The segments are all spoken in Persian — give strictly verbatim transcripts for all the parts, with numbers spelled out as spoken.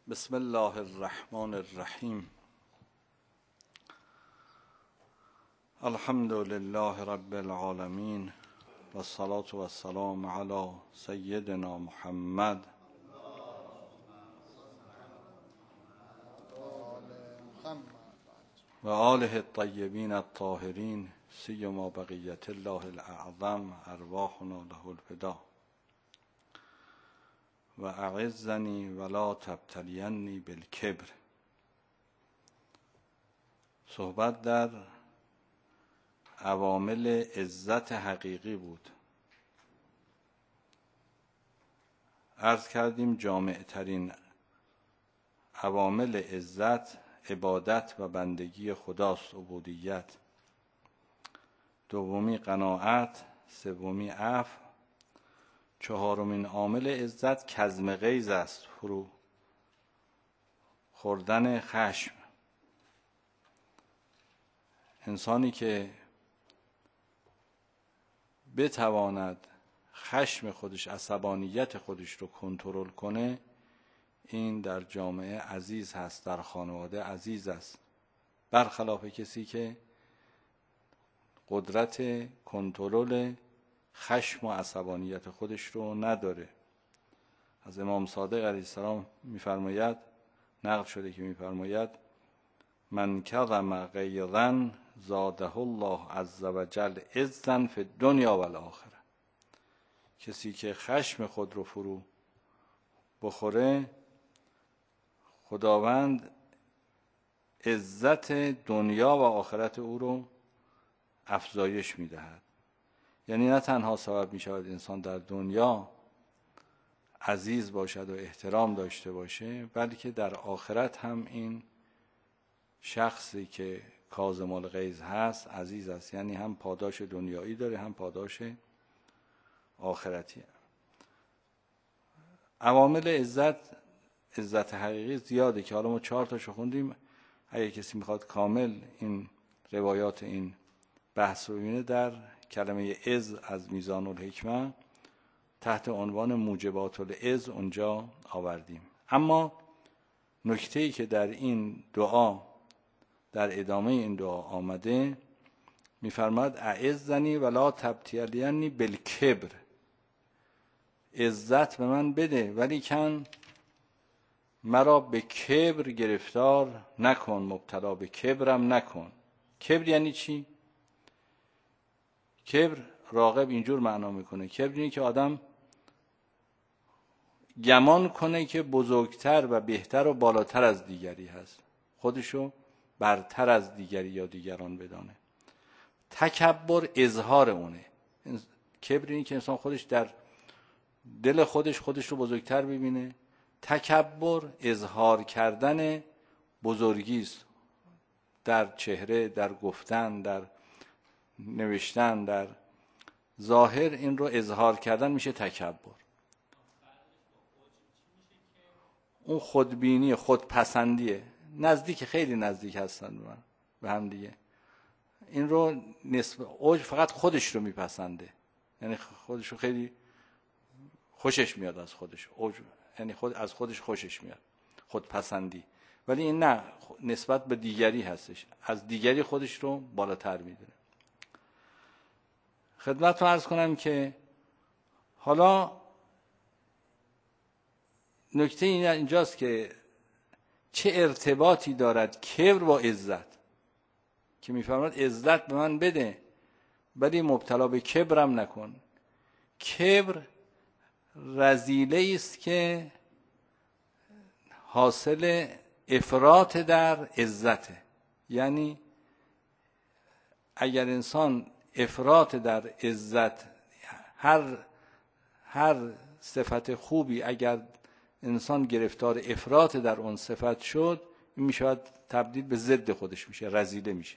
بسم الله الرحمن الرحیم. الحمد لله رب العالمین و الصلاة و السلام علی سیدنا محمد و آله الطیبین الطاهرین سیما بقیت الله الاعظم ارواحنا له الفدا و اعزنی ولا تبتلینی بالکبر. صحبت در عوامل عزت حقیقی بود. عرض کردیم جامع ترین عوامل عزت عبادت و بندگی خداست، عبودیت. دومی قناعت، سومی عفو، چهارمین عامل عزت کظم غیظ است، فرو خوردن خشم. انسانی که بتواند خشم خودش، عصبانیت خودش رو کنترل کنه، این در جامعه عزیز هست، در خانواده عزیز است، برخلاف کسی که قدرت کنترل خشم و عصبانیت خودش رو نداره. از امام صادق علیه السلام میفرماید، نقل شده که میفرماید من کظم غیظا زاده الله عز وجل عزا فی الدنیا و الاخره. کسی که خشم خود رو فرو بخوره، خداوند عزت دنیا و آخرت او رو افزایش میدهد. یعنی نه تنها سبب می شود انسان در دنیا عزیز باشد و احترام داشته باشه، بلکه در آخرت هم این شخصی که کاظم الغیظ هست عزیز است. یعنی هم پاداش دنیایی داره، هم پاداش آخرتی. عوامل عزت عزت حقیقی زیاده که حالا ما چهار تاشو خوندیم. اگه کسی میخواد کامل این روایات این بحث رو ببینه، در کلمه عز از میزان الحکمه تحت عنوان موجبات العز اونجا آوردیم. اما نکته‌ای که در این دعا، در ادامه این دعا آمده، میفرماد اعزنی ولا تبتلینی بالکبر. عزت به من بده ولی کن مرا به کبر گرفتار نکن، مبتلا به کبرم نکن. کبر یعنی چی؟ کبر راغب اینجور معنا میکنه، کبر اینه که آدم گمان کنه که بزرگتر و بهتر و بالاتر از دیگری هست، خودشو برتر از دیگری یا دیگران بدانه. تکبر اظهار اونه. کبر اینه که انسان خودش در دل خودش خودش رو بزرگتر ببینه. تکبر اظهار کردن بزرگی است، در چهره، در گفتن، در نوشتن، در ظاهر این رو اظهار کردن میشه تکبر. اون خودبینی، خودپسندیه. نزدیک، خیلی نزدیک هستن به من، به هم دیگه. این رو نسبت اوج فقط خودش رو میپسنده، یعنی خودش رو خیلی خوشش میاد از خودش. اوج یعنی خود از خودش خوشش میاد، خودپسندی. ولی این نه، نسبت به دیگری هستش، از دیگری خودش رو بالاتر میدونه. خدمتتون عرض کنم که حالا نکته این اینجاست که چه ارتباطی دارد کبر با عزت، که میفرماد عزت به من بده ولی مبتلا به کبرم نکن. کبر رذیله است که حاصل افراط در عزته. یعنی اگر انسان افراط در عزت، هر هر صفت خوبی اگر انسان گرفتار افراط در اون صفت شد، این میشود تبدیل به ضد خودش میشه، رذیله میشه.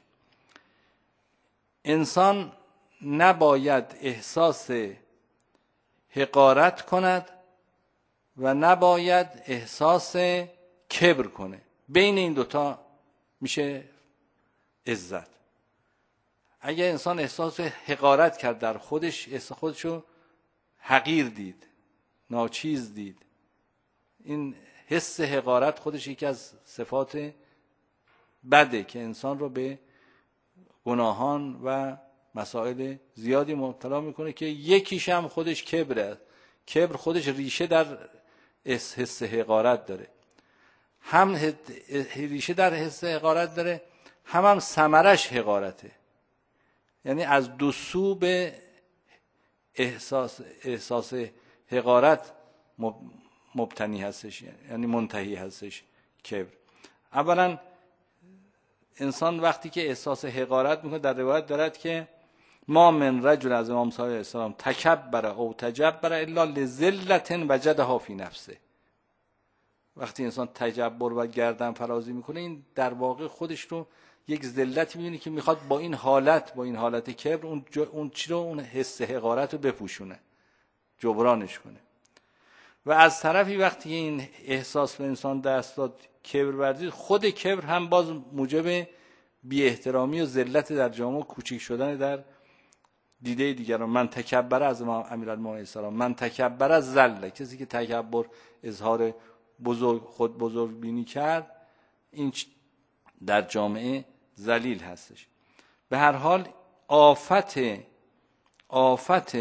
انسان نباید احساس حقارت کند و نباید احساس کبر کنه. بین این دوتا میشه عزت. اگه انسان احساس حقارت کرد در خودش، احساس خودشو حقیر دید، ناچیز دید، این حس حقارت خودش یکی از صفات بده که انسان رو به گناهان و مسائل زیادی مبتلا میکنه که یکیش هم خودش کبره. کبر خودش ریشه در حس حقارت داره، هم ریشه در حس حقارت داره، هم هم ثمرش حقارته. یعنی از دو سو به احساس احساس حقارت مبتنی هستش، یعنی منتهی هستش کبر. اولا انسان وقتی که احساس حقارت میکنه، در روایت دارد که ما من رجل، از امام صادق علیه السلام، تکبر او تجبر الا لذلة وجدها فی نفسه. وقتی انسان تجبر و گردن فرازی میکنه، این در واقع خودش رو یک ذلت میبینه که میخواد با این حالت با این حالت کبر اون اون چی رو، اون حس حقارت رو بپوشونه، جبرانش کنه. و از طرفی وقتی این احساس به انسان دست داد، کبر ورزید، خود کبر هم باز موجب بی احترامی و ذلت در جامعه، کوچیک شدن در دیده دیگران. من تکبر، از امیرالمومنین السلام، من تکبر از ذل، کسی که تکبر اظهار بزرگ خود بزرگ بینی کرد، این در جامعه ذلیل هستش. به هر حال آفت آفت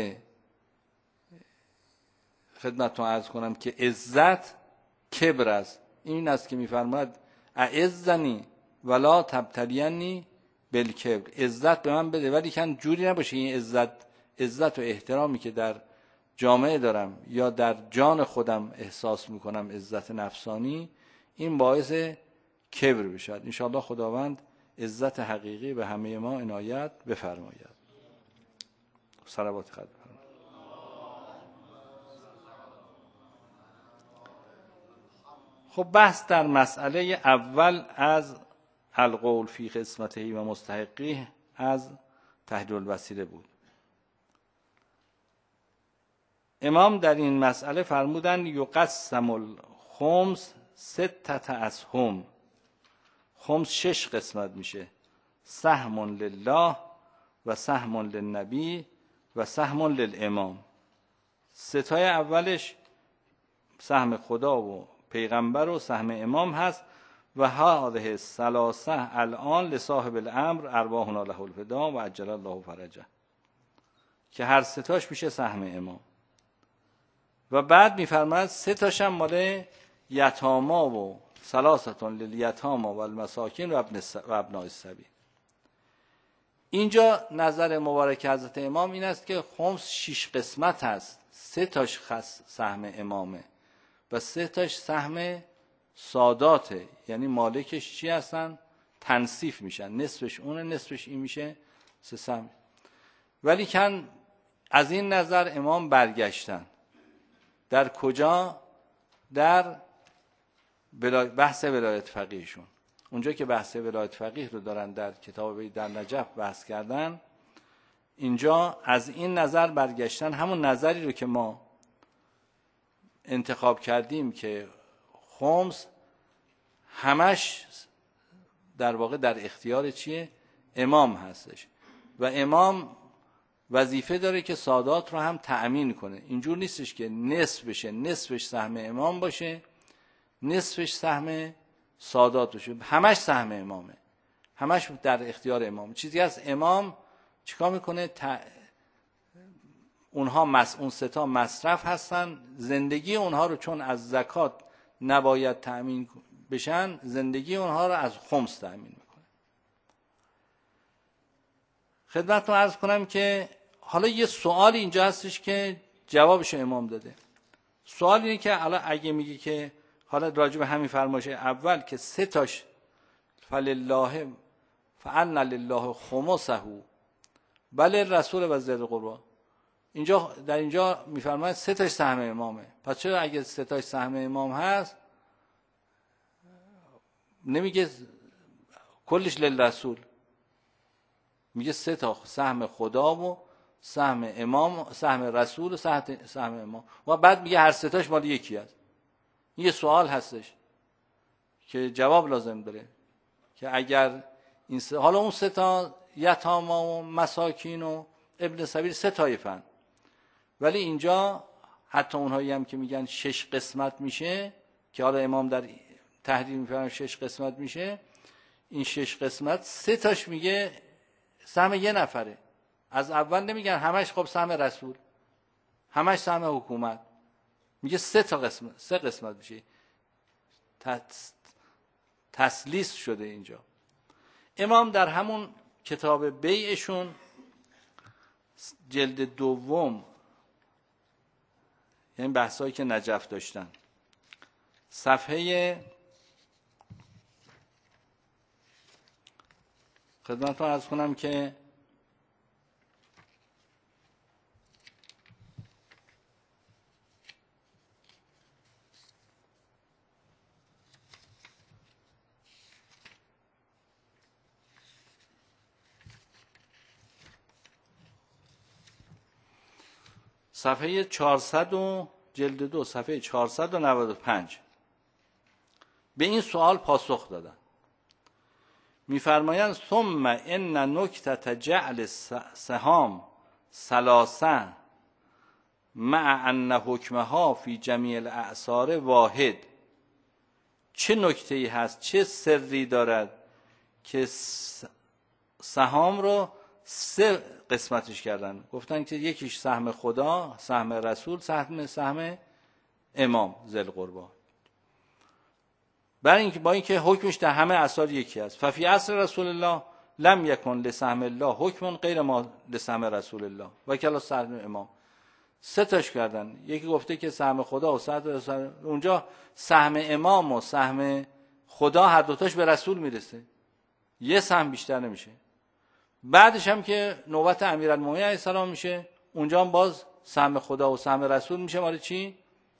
خدمتتون عرض کنم که عزت کبر است. این است که میفرماید اعزنی ولا تبتلینی بالکبر، عزت به من بده ولی کن جوری نباشه این عزت عزت و احترامی که در جامعه دارم یا در جان خودم احساس میکنم، عزت نفسانی، این باعث کبر بشد. ان شاءالله خداوند عزت حقیقی به همه ما عنایت بفرماید. صلوات خدا. خب بحث در مسئله اول از القول فی قسمته و مستحقی از تحلیل الوسیله بود. امام در این مسئله فرمودن یقسم الخمس ستة اسهم، خمس شش قسمت میشه، سهم لله و سهم للنبی و سهم للامام. ستای اولش سهم خدا و پیغمبر و سهم امام هست. و هذه الثلاثه الان لصاحب الامر ارواحنا له الفدا و عجل الله فرجه، که هر ستاش میشه سهم امام. و بعد میفرماید سه تاش هم مال یتاما و ثلاثه للیتاما و المساکین و ابن و ابناء السبیل. اینجا نظر مبارک حضرت امام این است که خمس شش قسمت هست، سه تاش خاص سهم امامه و سه تاش سهم ساداته، یعنی مالکش چی هستن؟ تنصیف میشن، نصفش اونه نصفش این میشه سه سهم. ولی کن از این نظر امام برگشتن. در کجا؟ در بحث ولایت فقیهشون. اونجا که بحث ولایت فقیه رو دارن در کتاب در نجف بحث کردن، اینجا از این نظر برگشتن، همون نظری رو که ما انتخاب کردیم که خمس همش در واقع در اختیار چیه؟ امام هستش و امام وظیفه داره که سادات رو هم تأمین کنه. اینجور نیستش که نصف بشه، نصفش سهم امام باشه نصفش سهم سادات باشه، همش سهم امامه، همش در اختیار امام. چیزی از امام چیکار میکنه؟ ت... اونها مس... اون ستا مصرف هستن، زندگی اونها رو چون از زکات نباید تأمین بشن، زندگی اونها رو از خمس تأمین میکنه. خدمتتون عرض کنم که حالا یه سوال اینجا هستش که جوابش امام داده. سوال اینه که حالا اگه میگی که حالا راجع به همین فرمایش اول که سه تاش فلله فان لله خمسه بل رسول و ذی القربی، اینجا در اینجا میفرماید سه تاش سهم امامه. پس چرا اگه سه تاش سهم امام هست نمیگه کلش للرسول، میگه سه تا سهم خدا و سهم امام، سهم رسول و سهم امام، و بعد میگه هر سه تاش مال یکی است. یه سوال هستش که جواب لازم داره که اگر این سه، حالا اون سه تا یتاما و مساکین و ابن سبیل سه طایفن، ولی اینجا حتی اونهایی هم که میگن شش قسمت میشه، که حالا امام در تحریر میفرمایند شش قسمت میشه، این شش قسمت سه تاش میگه سهم یه نفره. از اول نمیگن همش خب سهم رسول، همش سهم حکومت، میگه سه تا قسمت، سه قسمت میشه، تسلیس شده اینجا. امام در همون کتاب بیعشون جلد دوم، یعنی بحثایی که نجف داشتن، صفحه خدمتتون عرض کنم که صفحه چهارصد و جلد دو صفحه چهارصد و نود و پنج به این سوال پاسخ دادن. میفرمایند ثم ان نکته جعل سهام ثلاثه مع ان حکمها فی جمیع الاعصار واحد. چه نکته‌ای هست، چه سری دارد که سهام رو سه قسمتش کردن، گفتن که یکیش سهم خدا، سهم رسول، سهم سهم امام ذل قربا، برای اینکه با اینکه حکمش در همه اعصار یکی است. ففی عصر رسول الله لم یکن لسهم الله حکم غیر ما لسهم رسول الله و کلا سهم امام. سه تاش کردن، یکی گفته که سهم خدا و سهم رسول، اونجا سهم امام و سهم خدا هر دوتاش به رسول میرسه، یه سهم بیشتر نمیشه. بعدش هم که نوبت امیرالمومنین علیه السلام میشه، اونجا هم باز سهم خدا و سهم رسول میشه مال چی؟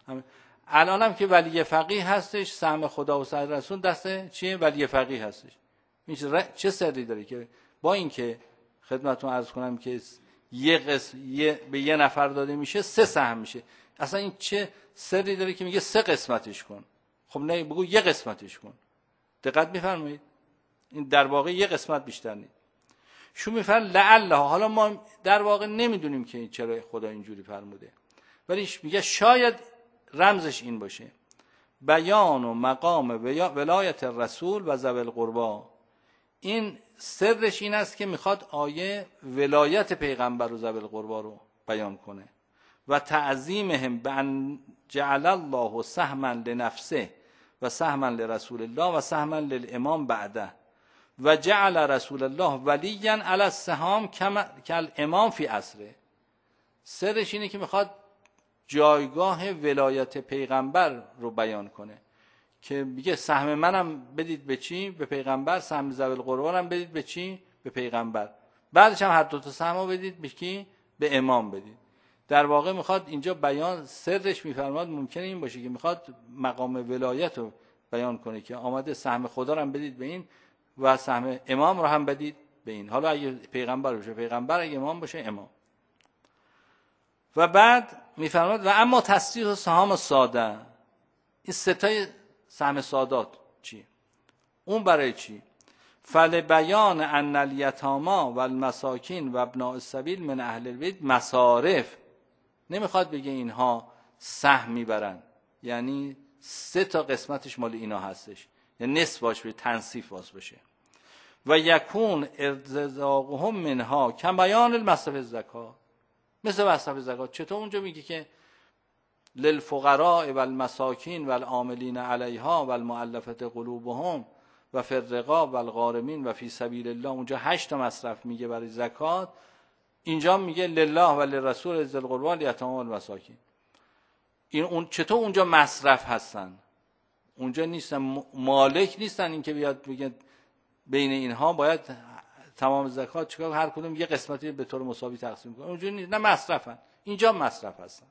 الان هم که ولی فقیه هستش، سهم خدا و سهم رسول دست چیه؟ ولی فقیه هستش. این چه سری داره که با اینکه خدمتتون عرض کنم که یه قسم یه به یه نفر داده میشه، سه سهم میشه. اصلا این چه سری داره که میگه سه قسمتش کن؟ خب نه، بگو یه قسمتش کن. دقت میفرمایید؟ این در واقع یه قسمت بیشتر نیست. شو میفرم لعله، حالا ما در واقع نمیدونیم که چرا خدا اینجوری فرموده، ولی میگه شاید رمزش این باشه: بیان و مقام ولایت الرسول و ذوی القربا. این سرش این است که میخواد آیه ولایت پیغمبر و ذوی القربا رو بیان کنه و تعظیمهم بان جعل الله سهما لنفسه و سهما لرسول الله و سهما للامام بعده و جعل رسول الله ولیا علی السهام کالامام فی عصره. سرش اینه که میخواد جایگاه ولایت پیغمبر رو بیان کنه که میگه سهم منم بدید به چی؟ به پیغمبر. سهم ذوی القربا هم بدید به چی؟ به پیغمبر. بعدش هم هر دو تا سهم رو بدید به کی؟ به امام بدید. در واقع میخواد اینجا بیان، سرش میفرماد ممکنه این باشه که میخواد مقام ولایت رو بیان کنه که آمده سهم خدا رو هم بدید به این و سهم امام رو هم بدید به این. حالا اگه پیغمبر باشه پیغمبر، اگه امام باشه امام. و بعد میفرماد و اما تصدیق سهام ساده، این ستای سهم سادات چی؟ اون برای چی؟ فل بیان ان الیتاما و المساکین و ابناء السبیل من اهل البیت مصارف. نمیخواد بگه اینها سهم میبرن، یعنی سه تا قسمتش مال اینا هستش، یعنی نصف باش به تنصیف باز باشه. و یکون ارزاقهم منها کما بیان المصرف الزکات، مثل مصرف زکات. چطور اونجا میگه که للفقراء و المساکین و العاملین علیها و المؤلفه قلوبهم و فی الرقاب و الغارمین و فی سبیل الله، اونجا هشت تا مصرف میگه برای زکات، اینجا میگه لله و للرسول ذی القربى والیتامی والمساکین. این اون چطور اونجا مصرف هستن؟ اونجا نیستن، مالک نیستن این که بیاد بگه بین اینها باید تمام زکات چیکار، هر کدوم یه قسمتی به طور مساوی تقسیم کنه. اونجا نیست، نه مصرفن، اینجا مصرف هستن.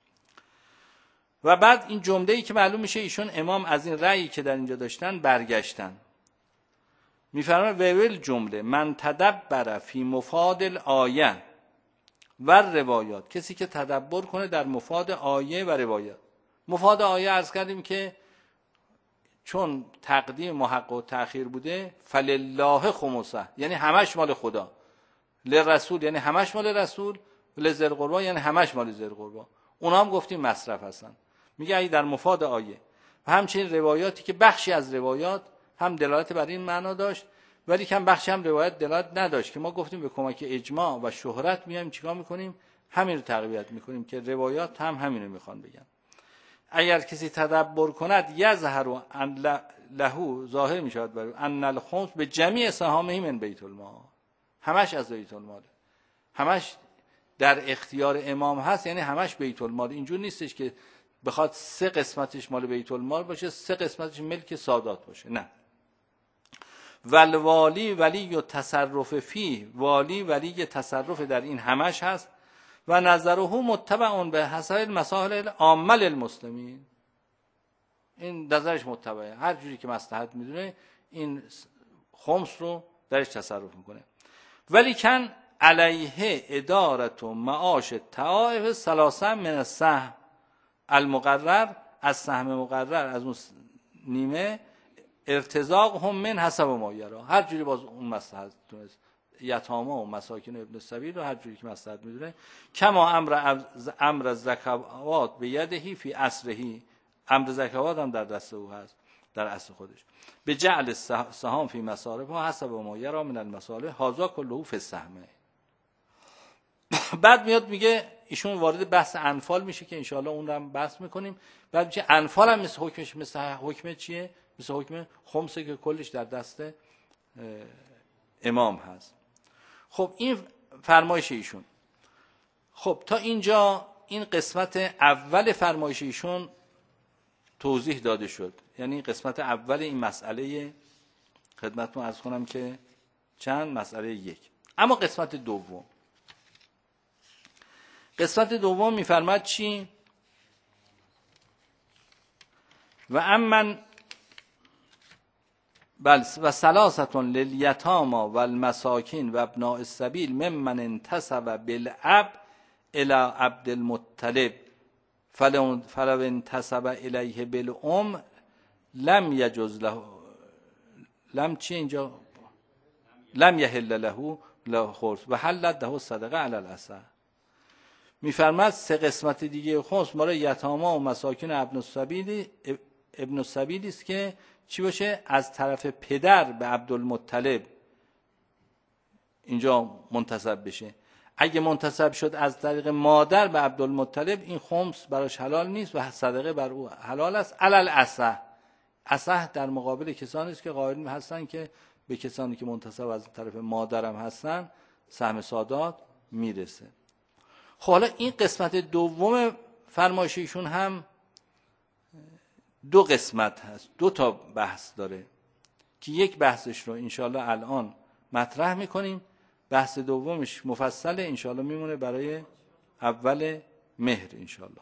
و بعد این جمله‌ای که معلوم میشه ایشون امام از این رأیی که در اینجا داشتن برگشتن. میفرماید ویل جمله من تدبر فی مفاد الآیه و روایات، کسی که تدبر کنه در مفاد آیه و روایات. مفاد آیه عرض کردیم که چون تقدیم محق و تأخیر بوده، فلله خمسه یعنی همش مال خدا، لرسول یعنی همش مال رسول، لذی القربی یعنی همش مال ذی القربی. اونا هم گفتیم مصرف هستن. میگه ای در مفاد آیه و همچنین روایاتی که بخشی از روایات هم دلالت بر این معنا داشت ولی کم بخشی هم روایت دلالت نداشت که ما گفتیم به کمک اجماع و شهرت میایم چیکار میکنیم؟ همین رو تقویت میکنیم که روایات هم همین رو میخوان بگن. اگر کسی تدبر کند یظهر ان له، ظاهر میشود برای ان الخمس به جمیع سهامه من بیت المال، همش از بیت المال، همش در اختیار امام هست، یعنی همش بیت المال. اینجور نیستش که بخواد سه قسمتش مال بیت المال باشه سه قسمتش ملک سادات باشه، نه. والوالی ولی تصرف فی، والی ولی تصرف در این همش هست. و نظره متبع به حسب المصالح العامه للمسلمین، این نظرش متبعه، هر جوری که مصلحت میدونه این خمس رو درش تصرف میکنه. ولی کن علیه ادارت و معاش طائف ثلاثه من السهم المقرر، از سهم مقرر از اون نیمه ارتزاق هم من حسب ما یرا، هر جوری باز اون مصلحت دونست، یتامى و مساکین ابن السبیل رو هر جوری که مصلحت میدونه. کما امر امر زکوات به یدهی فی عصرهی، امر زکوات هم در دست او هست در عصر خودش. به جعل سهام فی مصارف و حسب ما یرا من المصالح هذا کله فی السهم. بعد میاد میگه ایشون وارد بحث انفال میشه که انشاءالله اون رو هم بحث میکنیم. بعد میگه انفال هم مثل حکمش مثل حکم چیه؟ مثل حکم خمسه که کلش در دست امام هست. خب این فرمایش ایشون. خب تا اینجا این قسمت اول فرمایش ایشون توضیح داده شد، یعنی قسمت اول این مسئله خدمتتون عرض کنم که چند مسئله یک. اما قسمت دوم، قسمت دوم میفرماد چی؟ و امن بل و ثلاثتون للیتامی و المساکین و ابناء السبیل ممن انتسب بالاب الى عبد المطلب فلو فلو انتسب الیه بالام لم یجوز له، لم چی اینجا؟ لم یحل له له خرس و حلت له صدقه علی الاصح. میفرماد سه قسمت دیگه خمس مال یتامی و مساکین ابن السبیل ابن السبیل است که چی باشه؟ از طرف پدر به عبدالمطلب اینجا منتسب بشه. اگه منتسب شد از طریق مادر به عبدالمطلب این خمس براش حلال نیست و صدقه بر او حلال است. علل اصح، اصح در مقابل کسانی است که قائل هستن که به کسانی که منتسب از طرف مادرم هستن سهم سادات میرسه. خب حالا این قسمت دوم فرمایش ایشون هم دو قسمت هست، دو تا بحث داره که یک بحثش رو انشاءالله الان مطرح میکنیم، بحث دومش مفصله انشاءالله میمونه برای اول مهر انشاءالله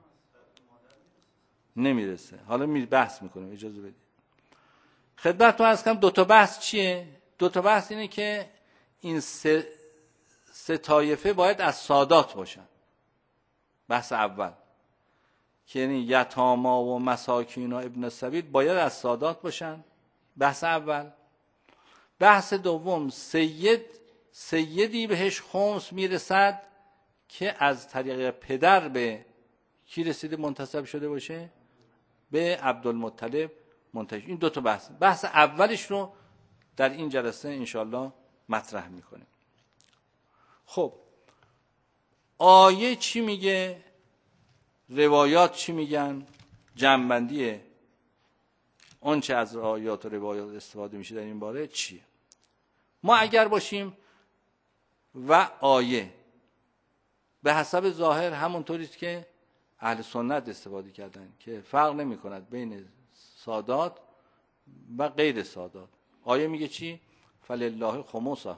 نمیرسه. حالا می بحث میکنیم، اجازه بدید خدمتتون عرض کنم. دو تا بحث چیه؟ دو تا بحث اینه که این سه سه طایفه باید از سادات باشن. بحث اول که یعنی یتاما و مساکین و ابن السبیل باید از سادات باشن، بحث اول. بحث دوم سید سیدی بهش خمس میرسد که از طریق پدر به کی رسیده منتسب شده باشه؟ به عبدالمطلب منتسب. این دو تا بحث، بحث اولش رو در این جلسه انشالله مطرح میکنیم. خب آیه چی میگه؟ روایات چی میگن؟ جمع‌بندی اون چه از آیات و روایات استفاده میشه در این باره چیه؟ ما اگر باشیم و آیه به حسب ظاهر همونطوری است که اهل سنت استفاده کردن که فرق نمی کند بین سادات و غیر سادات. آیه میگه چی؟ فلله خمسه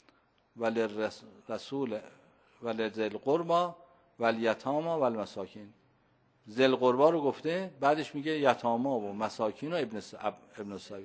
وللرسول ولذی القربى والیتامی والمساکین. ذی القربى رو گفته، بعدش میگه یتامی و مساکین و ابن ابن السبیل.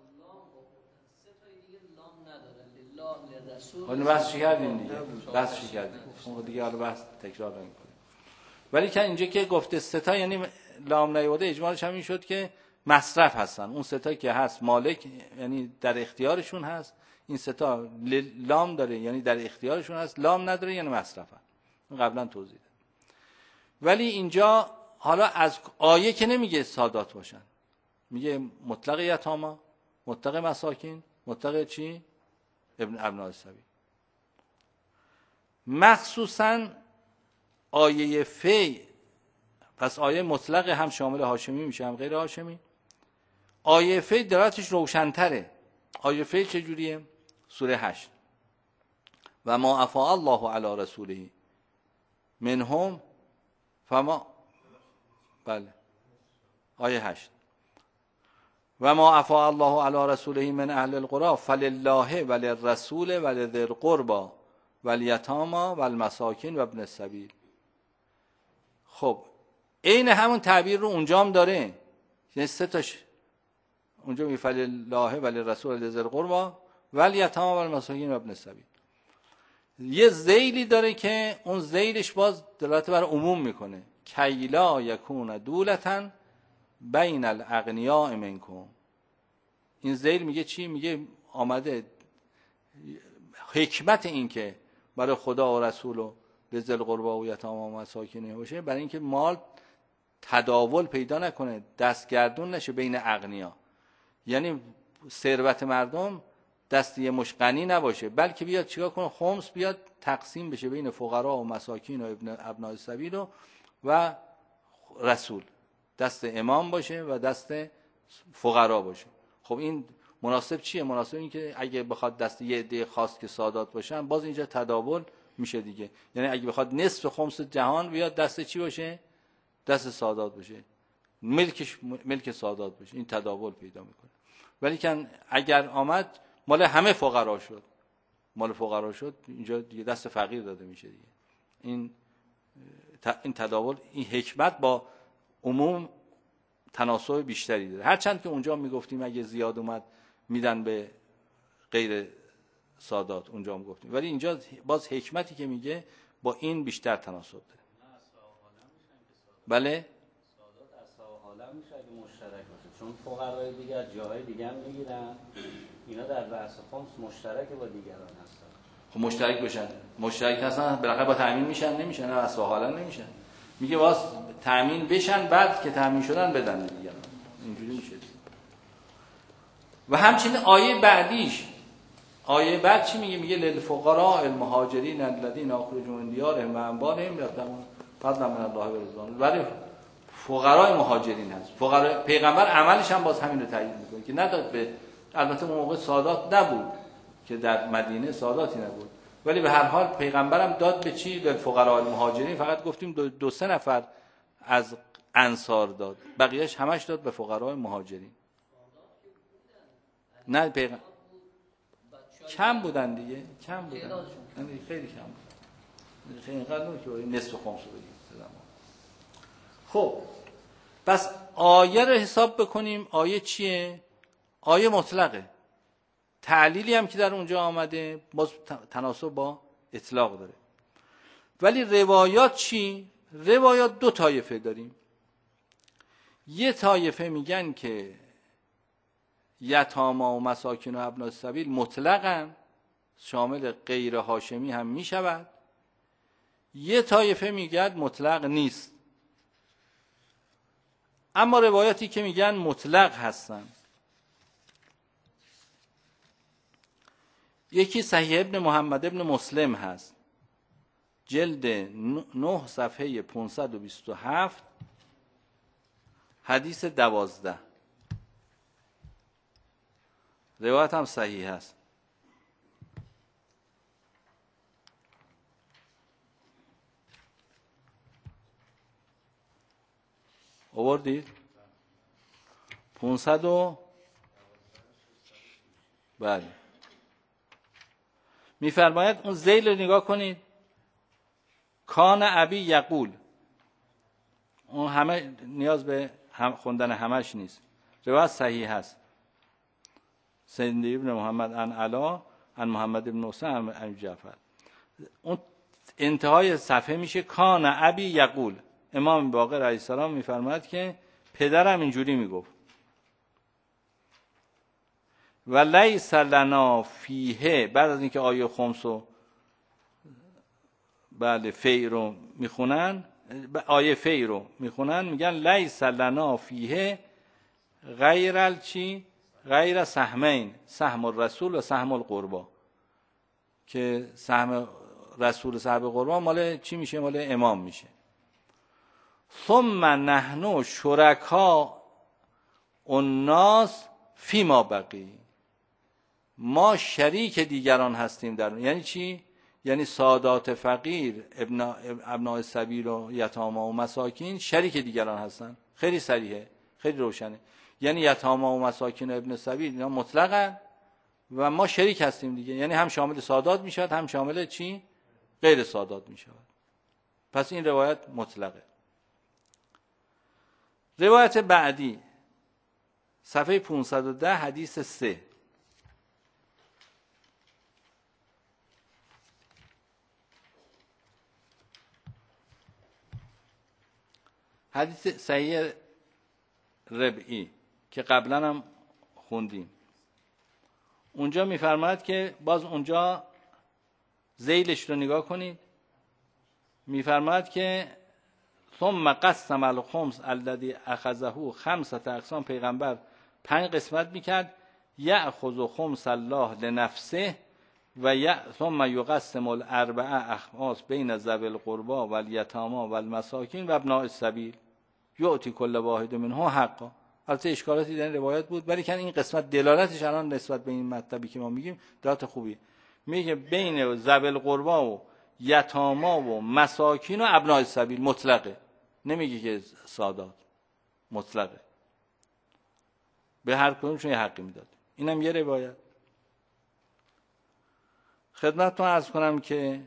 اون بحث چی کردیم دیگه؟ بحث چی کردیم؟ اون دیگه حالا بحث تکرار نمی‌کنیم. ولی که اینجا که گفته سه تا یعنی لام نیاورده، اجمالش همین شد که مصرف هستن. اون سه تا که هست مالک یعنی در اختیارشون هست، این سه تا لام داره یعنی در اختیارشون هست، لام نداره یعنی مصرفن. اون قبلا توضیح دادم. ولی اینجا حالا از آیه که نمیگه سادات باشن، میگه مطلق یتاما، مطلق مساکین، مطلق چی؟ ابن ابناء السبیل. مخصوصا آیه فی، پس آیه مطلق هم شامل هاشمی میشه هم غیر هاشمی. آیه فی دلالتش روشن‌تره. آیه فی چجوریه؟ سوره هشت. و ما افاء الله علی رسوله منهم فما، بله آیه هشت. و ما افاء الله علی رسوله من اهل القرى فلله وللرسول ولذی القربى والیتامی والمساکین و ابن السبیل. خب عین همون تعبیر رو اونجا هم داره، یعنی سه تاش اونجا میگه فلله وللرسول ولذی القربى والیتامی والمساکین و ابن السبیل. یه ذیلی داره که اون ذیلش باز دلالت بر عموم میکنه، کیلا یکون دولتن بین الاغنیاء منکم. این ذیل میگه چی؟ میگه آمده حکمت این که برای خدا و رسول و ذی القربی و یتامی و مساکین باشه، برای اینکه مال تداول پیدا نکنه، دستگردون نشه بین اغنیا، یعنی ثروت مردم دست یه مش غنی نباشه، بلکه بیاد چیکار کنه؟ خمس بیاد تقسیم بشه بین فقرا و مساکین و ابن ابناء السبیل و, و رسول، دست امام باشه و دست فقرا باشه. خب این مناسب چیه؟ مناسب این که اگه بخواد دست یه عده خاص که سادات باشن، باز اینجا تداول میشه دیگه. یعنی اگه بخواد نصف خمس جهان بیاد دست چی باشه؟ دست سادات باشه، ملکش ملک سادات باشه، این تداول پیدا میکنه. ولی که اگر آمد مال همه فقرا شد، مال فقرا شد، اینجا دیگه دست فقیر داده میشه دیگه. این این تداول، این حکمت با عموم تناسب بیشتری داره. هرچند که اونجا میگفتیم اگه زیاد اومد میدن به غیر سادات، اونجا هم گفتیم، ولی اینجا باز حکمتی که میگه با این بیشتر تناسب داره. بله سادات اصحاب عالم میشه اگه مشترک باشه، چون فقرای دیگر جاهای دیگه هم میگیرن، اینا در رأس خمس مشترک با دیگران هستن. خب مشترک بشن، مشترک هستن بالاخره با تامین میشن، نمیشن؟ نه اصحاب عالم نمیشن. میگه باز تامین بشن، بعد که تامین شدن بدن به دیگران، اینجوری میشه. و همچنین آیه بعدیش، آیه بعد چی میگه؟ میگه للفقراء المهاجرین الذين اخرجوا من دیارهم و اموالهم یبتغون فضلا من الله و رضوانه. ولی فقرای مهاجرین هست. فقرا پیغمبر عملش هم باز همین رو تایید میکنه که نداد به، البته اون موقع سادات نبود که در مدینه ساداتی نبود، ولی به هر حال پیغمبرم داد به چی؟ للفقراء المهاجرین. فقط گفتیم دو, دو سه نفر از انصار داد، بقیهش همش داد به فقرای مهاجرین. نه پیغمبر کم بودن دیگه، کم بودن، یعنی خیلی کم بودن، خیلی اینقدر که نصف خمس رو بگیم. خب پس آیه رو حساب بکنیم، آیه چیه؟ آیه مطلقه. تعلیلی هم که در اونجا آمده باز تناسب با اطلاق داره. ولی روایات چی؟ روایات دو طایفه داریم. یه طایفه میگن که یتاما و مساکین و ابناء السبیل مطلقاً شامل غیر هاشمی هم میشود. یه طایفه میگن مطلق نیست. اما روایاتی که میگن مطلق هستن، یکی صحیح ابن محمد ابن مسلم هست، جلد نه صفحه پانصد و بیست و هفت، حدیث دوازده. روایت هم صحیح هست. آوردید؟ پانصد و بله. میفرماید اون ذیل رو نگاه کنید، کان ابی یقول، اون همه نیاز به هم خوندن همش نیست، روایت صحیح هست. سید ابن محمد عن علا عن محمد ابن حسین عن جعفر. اون انتهای صفحه میشه کان ابی یقول. امام باقر علیه السلام میفرماید که پدرم اینجوری میگفت. و لیس لنا فیه، بعد از اینکه آیه خمس و بله فی رو میخونن، آیه فی رو میخونن میگن لیس لنا فیه غیر الچی غیر سهمین، سهم الرسول و سهم القربا، که سهم رسول و سهم قربا مال چی میشه؟ مال امام میشه. ثم نحن شرکا الناس فیما بقی، ما شریک دیگران هستیم در. یعنی چی؟ یعنی سادات فقیر، ابن ابناء السبیل و یتاما و مساکین شریک دیگران هستن. خیلی صریحه، خیلی روشنه. یعنی یتاما و مساکین و ابن السبیل اینا مطلقاً و ما شریک هستیم دیگه. یعنی هم شامل سادات میشود هم شامل چی؟ غیر سادات میشود. پس این روایت مطلقه. روایت بعدی صفحه پانصد و ده حدیث سه. حدیث صحیح ربعی که قبلا هم خوندیم. اونجا میفرماید که باز اونجا ذیلش رو نگاه کنید، میفرماید که ثم قسم الخمس الذي اخذه خمسه اقسام، پیغمبر پنج قسمت میکرد، یأخذ خمس الله لنفسه و ثم یقسم الاربعه اخماس بین ذوی القربى والیتاما والمساکین و ابناء السبیل یؤتی کل واحد منها حقا. البته اشکالاتی در این روایت بود، ولی که این قسمت دلالتش الان نسبت به این مطلبی که ما میگیم دلالت خوبی. میگه بین ذوی القربى و یتاما و مساکین و ابناء السبیل مطلقه، نمیگه که سادات، مطلقه. به هر کدومشون یه حقی میداد. اینم یه روایت. خدمتتون عرض کنم که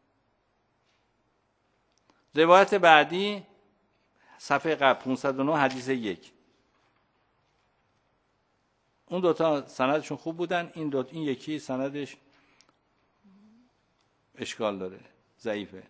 روایت بعدی صفحه قبل پانصد و نه حدیث یک. اون دوتا سندشون خوب بودن، این دو این یکی سندش اشکال داره، ضعیفه.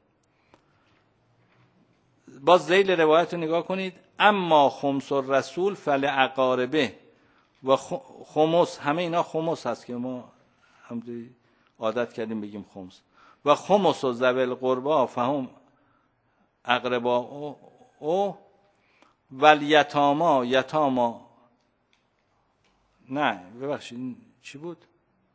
باز ذیل روایت رو نگاه کنید. اما خمس الرسول فلعقاربه و خمس، همه اینا خمس هست که ما همونجوری عادت کردیم بگیم خمس. و خمس و ذوی القربى فهم اقربا او, او والیتاما یتاما، نه ببخشید چی بود؟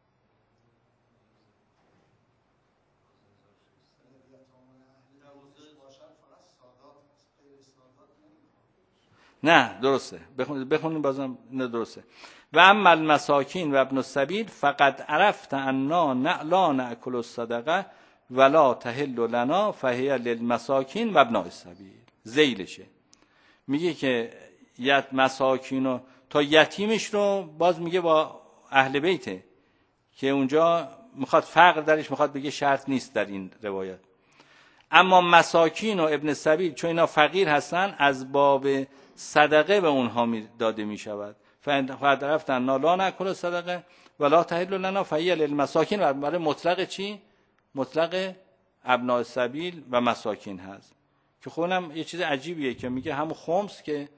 نه درسته، بخونید بخونید بازم نه درسته. و اما المساکین و ابن السبیل فقد عرفت انا لا ناکل الصدقه ولا تحل لنا فهي للمساکین و ابناء السبیل. ذیلشه میگه که یت مساکین و تا یتیمش رو باز میگه با اهل بیته، که اونجا میخواد فقر درش میخواد بگه شرط نیست در این روایت. اما مساکین و ابن السبیل چون اینا فقیر هستن از باب صدقه به اونها داده میشود. فقد رفتن لا ناکل صدقه ولا تحل لنا فهي للمساکین. و برای مطلق چی؟ مطلق ابناء السبیل و مساکین هست، که خودم یه چیز عجیبیه که میگه همون خمس که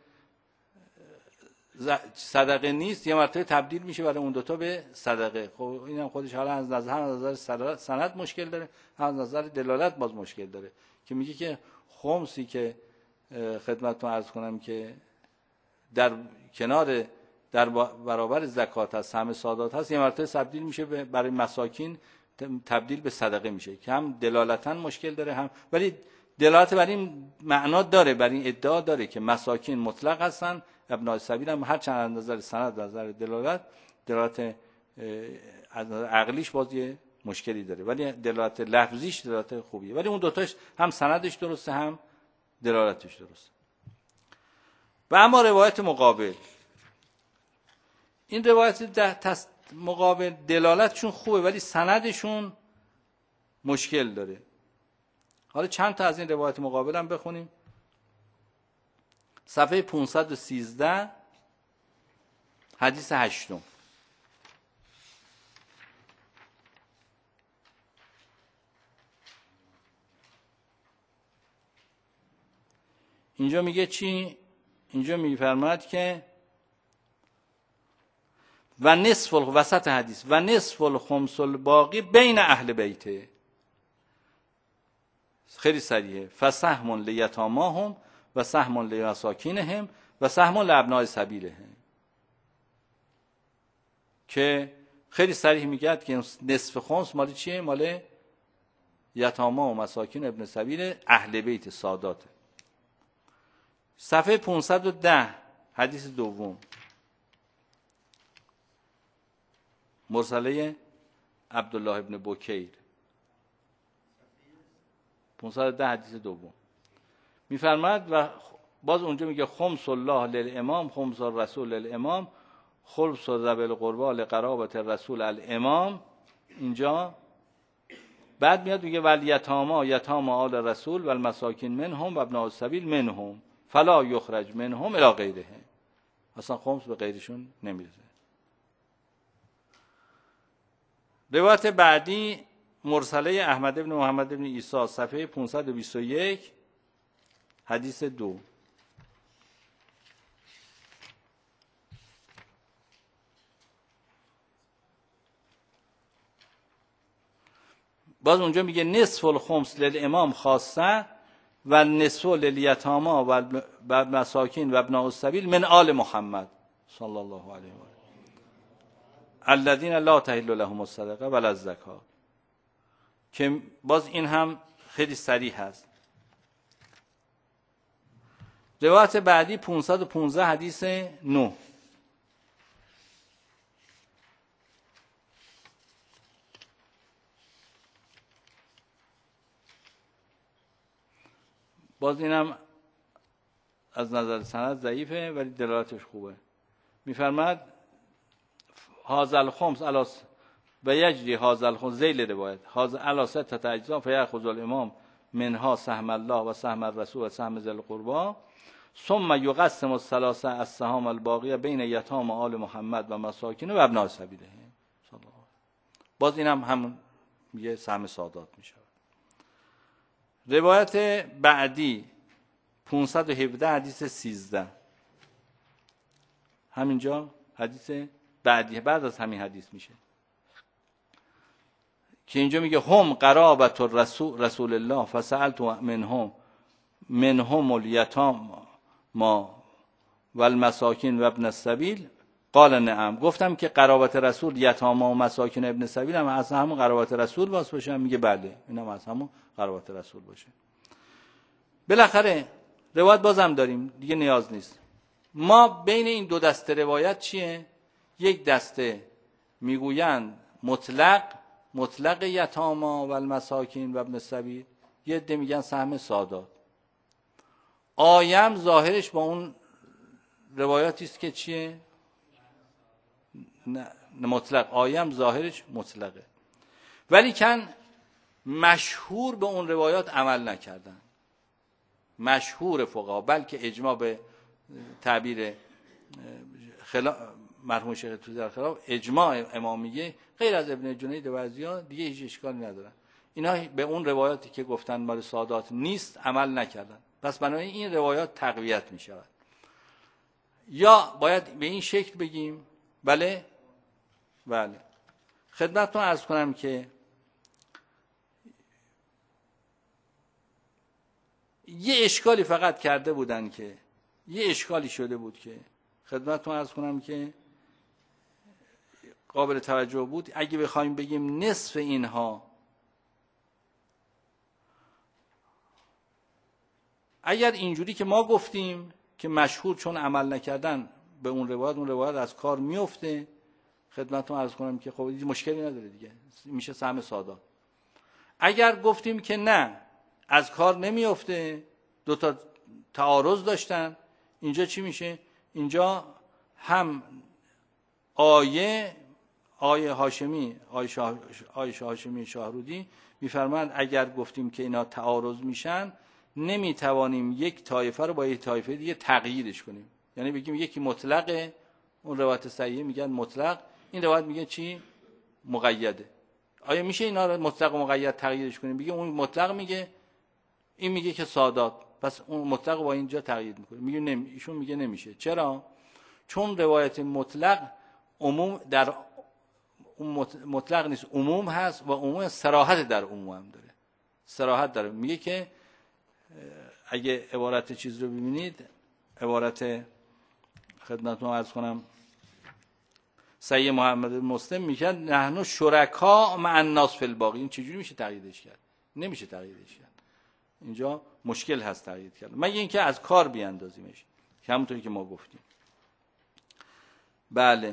صدقه نیست یه مرتبه تبدیل میشه برای اون دوتا به صدقه. خب اینم خودش حالا از نظر هم از نظر سند مشکل داره، هم از نظر دلالت باز مشکل داره، که میگه که خمسی که خدمتتون عرض کنم که در کنار در برابر زکات هست، همه سادات هست، یه مرتبه تبدیل میشه برای مساکین تبدیل به صدقه میشه، که هم دلالتاً مشکل داره، هم ولی دلالت بر این معنا داره، بر این ادعا داره که مساکین مطلق هستن، ابناء السبیل هم هر چند از نظر سند و از نظر دلالت دلالت از نظر عقلیش باز یه مشکلی داره، ولی دلالت لفظیش دلالت خوبیه. ولی اون دوتاش هم سندش درسته هم دلالتش درسته. و اما روایت مقابل، این روایت ده مقابل دلالتشون خوبه ولی سندشون مشکل داره. حالا چند تا از این روایت مقابل هم بخونیم. صفحه پانصد و سیزده حدیث هشتم. اینجا میگه چی؟ اینجا میفرماید که و نصف وسط حدیث و نصف الخمس الباقی بین اهل بیته. خیلی صریحه. فسهم لیتاماهم و سهم لمساکینهم و سهم لابناء سبیلهم، که خیلی صریح میگه که نصف خمس مال چیه؟ مال یتاما و مساکین ابن سبیل اهل بیت سادات. صفحه پانصد و ده حدیث دوم، مرسله عبدالله ابن بکیر، پانصد و ده حدیث دوم میفرماد و باز اونجا میگه خمس الله للامام، خمس الرسول للامام، خمس ذوی القربى لقرابة الرسول الامام. اینجا بعد میاد میگه ول یتاما یتاما آل رسول و المساکین منهم و ابناء السبیل منهم فلا یخرج منهم الی غیره. اصلا خمس به غیرشون نمیرسه. روایت بعدی مرسله احمد بن محمد بن عیسی، صفحه پانصد و بیست و یک حدیث دو. باز اونجا میگه نصف الخمس للامام خاصه و نصف للیتاما و مساکین و ابناء السبیل من آل محمد صلی الله علیه و آله الذین لا تحل لهم الصدقه ولا الزکات، که باز این هم خیلی صریح هست. روایت بعدی پانصد و پانزده حدیث نه، باز اینم از نظر سند ضعیفه ولی دلالتش خوبه. میفرماد هذا الخمس الاس و یجری هذا الخمس ذیل روایت هذا الا سته اجزاء فیأخذ الامام منها سهم الله و سهم الرسول و سهم ذی القربى ثم یقسم الثلاثه السهام الباقیه بین یتام آل محمد و مساکین و ابناء سبیله. باز اینم هم یه سهم سادات میشه. روایت بعدی پانصد و هفده حدیث سیزده، همینجا حدیث بعدی بعد از همین حدیث میشه که اینجا میگه هم قرابت الرسول رسول الله فسألت منهم منهم الیتام ما و المساکین و ابن السبیل قال نعم. گفتم که قرابت رسول یتاما و مساکین ابن السبیل هم از همون قرابت رسول واسه باشه؟ میگه بله اینم از همون قرابت رسول باشه. بالاخره روایت بازم داریم دیگه نیاز نیست. ما بین این دو دسته روایت چیه؟ یک دسته میگویند مطلق مطلق یتاما و المساکین و ابن السبیل، یه عده میگن سهم سادات. آیم ظاهرش با اون روایاتی است که چیه؟ نه مطلق. آیم ظاهرش مطلقه ولی کن مشهور به اون روایات عمل نکردن. مشهور فقها بلکه اجماع به تعبیر خلا... مرحوم شیخ توسی در خلاف اجماع امامیه غیر از ابن جنید و بعضیا دیگه هیچ اشکالی ندارن. اینا به اون روایاتی که گفتن مال سادات نیست عمل نکردن. پس بنابراین این روایات تقویت می شود. یا باید به این شکل بگیم بله بله خدمتتون عرض کنم که یه اشکالی فقط کرده بودن که یه اشکالی شده بود که خدمتتون عرض کنم که قابل توجه بود. اگه بخوایم بگیم نصف اینها، اگر اینجوری که ما گفتیم که مشهور چون عمل نکردن به اون روایت، اون روایت از کار میفته، خدمتتون عرض کنم که خب مشکلی نداره دیگه، میشه سهم سادات. اگر گفتیم که نه از کار نمیفته، دو تا تعارض داشتن، اینجا چی میشه؟ اینجا هم آیه آیه هاشمی آیه, شاه آیه هاشمی شاهرودی میفرمایند اگر گفتیم که اینا تعارض میشن نمیتوانیم یک طایفه رو با یک طایفه دیگه تغییرش کنیم. یعنی بگیم یکی مطلقه، اون روایت صحیحه میگن مطلق، این روایت میگه چی؟ مقیده. آیا میشه اینا رو مطلق و مقید تغییرش کنیم؟ بگیم اون مطلق میگه، این میگه که سادات، پس اون مطلق با اینجا تغییر میکنه. میگه نمی... ایشون میگه نمیشه. چرا؟ چون روایت مطلق عموم در مطلق نیست، عموم هست و عموم صراحت در عموم هم داره. صراحت داره. میگه که اگه عبارت چیز رو ببینید، عبارت خدمتتون عرض کنم سید محمد مسلم میگه نحن شرکا مع الناس فی الباقی. این چجوری میشه تقییدش کرد؟ نمیشه تقییدش کرد. اینجا مشکل هست تقیید کرد، مگه اینکه از کار بیاندازیمش، که همونطوری که ما گفتیم. بله،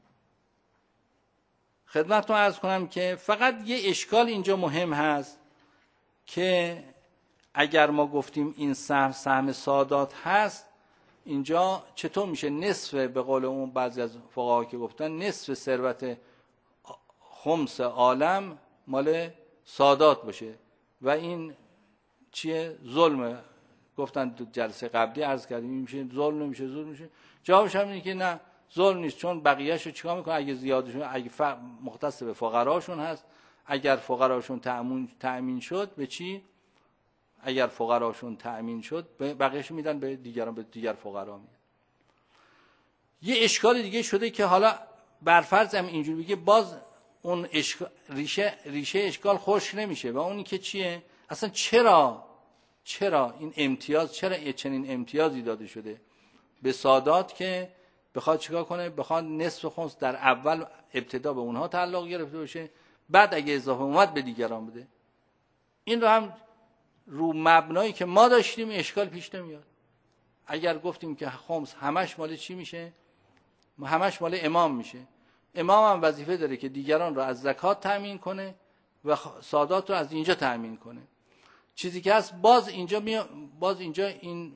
خدمتتون عرض کنم که فقط یه اشکال اینجا مهم هست که اگر ما گفتیم این سهم سهم سادات هست، اینجا چطور میشه نصف، به قول اون بعضی از فقها که گفتن نصف ثروت خمس عالم مال سادات باشه و این چیه؟ ظلمه. گفتن تو جلسه قبلی عرض کردیم این میشه ظلم، نمیشه ظلم میشه. جوابش هم اینه که نه، ظلم نیست، چون بقیه‌شو چیکار میکنه؟ اگه زیادشون، اگه ف... مختص به فقراشون هست، اگر فقراشون تأمین تأمین شد به چی؟ اگر فقراشون تأمین شد بقیه‌شو میدن به دیگران، به دیگر فقرا میدن. یه اشکال دیگه شده که حالا برفرض هم اینجوری بگه، باز اون اشکال، ریشه ریشه اشکال خشک نمیشه. و اونی که چیه؟ اصلا چرا چرا این امتیاز، چرا چنین امتیازی داده شده به سادات که بخواد چیکار کنه؟ بخواد نصف خمس در اول ابتدا به اونها تعلق گرفته باشه، بعد اگه اضافه اومد به دیگران بده. این رو هم رو مبنایی که ما داشتیم اشکال پیش نمیاد. اگر گفتیم که خمس همش مال چی میشه؟ همش مال امام میشه. امام هم وظیفه داره که دیگران رو از زکات تامین کنه و سادات رو از اینجا تامین کنه. چیزی که هست باز اینجا می... باز اینجا این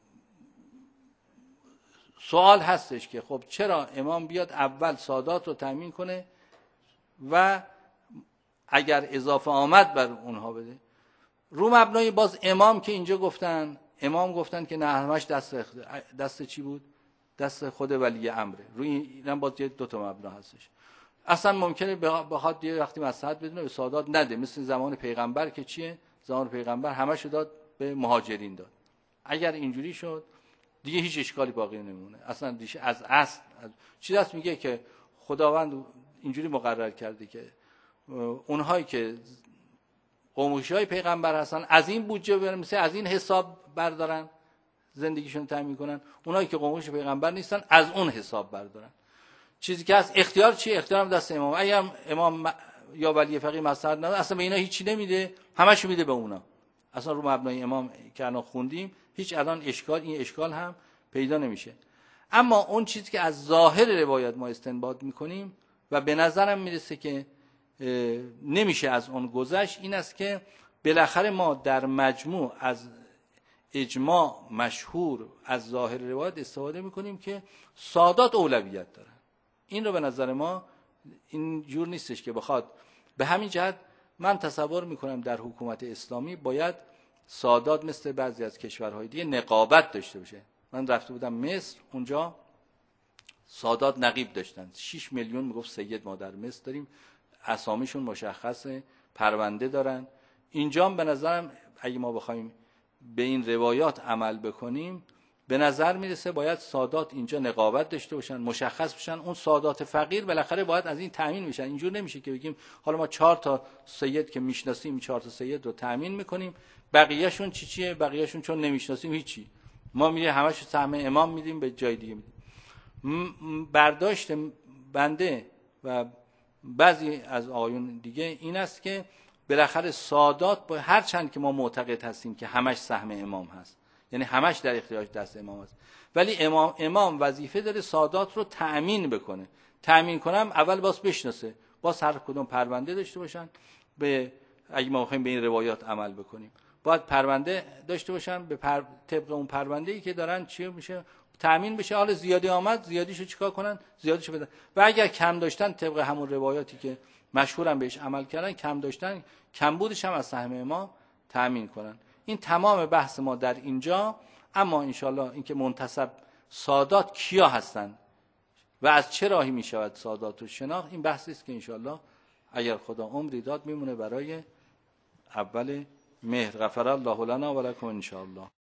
سوال هستش که خب چرا امام بیاد اول سادات رو تامین کنه و اگر اضافه آمد بر اونها بده؟ رو مبنای باز امام که اینجا گفتن، امام گفتن که نه همش دست دست چی بود؟ دست خود ولی امره. روی اینم باز دو تا مبنا هستش. اصلا ممکنه بخواد یه وقتی مصلحت بدونه به سادات نده، مثل زمان پیغمبر که چیه؟ زمان پیغمبر همشو داد به مهاجرین داد. اگر اینجوری شد دیگه هیچ اشکالی باقی نمیمونه. اصلا دیگه از اصل چی دست میگه که خداوند اینجوری مقرر کرده که اونهایی که قومشای پیغمبر هستن از این بودجه برن، مثل از این حساب بردارن زندگیشون تامین کنن، اونایی که قومش پیغمبر نیستن از اون حساب بردارن. چیزی که از اختیار چی؟ اختیار هم دست امام. اگر امام یا ولی فقیه مصلحت نداره اصلا به اینا هیچی نمیده، همشو میده به اونا. اصلا رو مبنای امام که الان خوندیم هیچ الان اشکال این اشکال هم پیدا نمیشه. اما اون چیزی که از ظاهر روایت ما استنباط میکنیم و به نظرم میرسه که نمیشه از اون گذشت، این است که بالاخره ما در مجموع از اجماع مشهور از ظاهر روایت استفاده میکنیم که سادات اولویت دارن. این رو به نظر ما این جور نیستش که بخواد به همین جهت. من تصور میکنم در حکومت اسلامی باید سادات مثل بعضی از کشورهای دیگه نقابت داشته باشه. من رفته بودم مصر، اونجا سادات نقیب داشتن. شش میلیون میگفت سید ما در مصر داریم، اسامیشون مشخصه، پرونده دارن. اینجا به نظرم اگه ما بخوایم به این روایات عمل بکنیم، به نظر میرسه باید سادات اینجا نقابت داشته باشن، مشخص بشن. اون سادات فقیر بالاخره باید از این تامین میشن. اینجور نمیشه که بگیم حالا ما چهار تا سید که میشناسیم چهار تا سید رو تامین میکنیم، بقیه‌شون چی چیه؟ بقیه‌شون چون نمیشناسیم هیچی، ما میریم همش سهم امام میدیم به جای دیگه میدیم. برداشت بنده و بعضی از آقایون دیگه این است که بالاخره سادات با هر چند که ما معتقد هستیم که همش سهم امام هست، یعنی همش در اختیار دست امام هست، ولی امام امام وظیفه داره سادات رو تأمین بکنه. تأمین کنم اول باز بشناسه، باز هر کدوم پرونده داشته باشن. به اگه ما بخوایم به این روایات عمل بکنیم باید پرونده داشته باشن، به پر... طبق اون پرونده‌ای که دارن چی میشه تأمین بشه. حالا زیادی آمد زیادیشو چیکار کنن؟ زیادیشو بدن. و اگر کم داشتن طبق همون روایاتی که مشهورن بهش عمل کردن، کم داشتن کمبودش هم از سهم ما تأمین کنن. این تمام بحث ما در اینجا. اما انشالله اینکه منتسب سادات کیا هستن و از چه راهی می شود سادات رو شناخت، این بحثی است که انشالله اگر خدا عمری داد میمونه برای اول مهر. غفر الله لنا و لکم انشالله.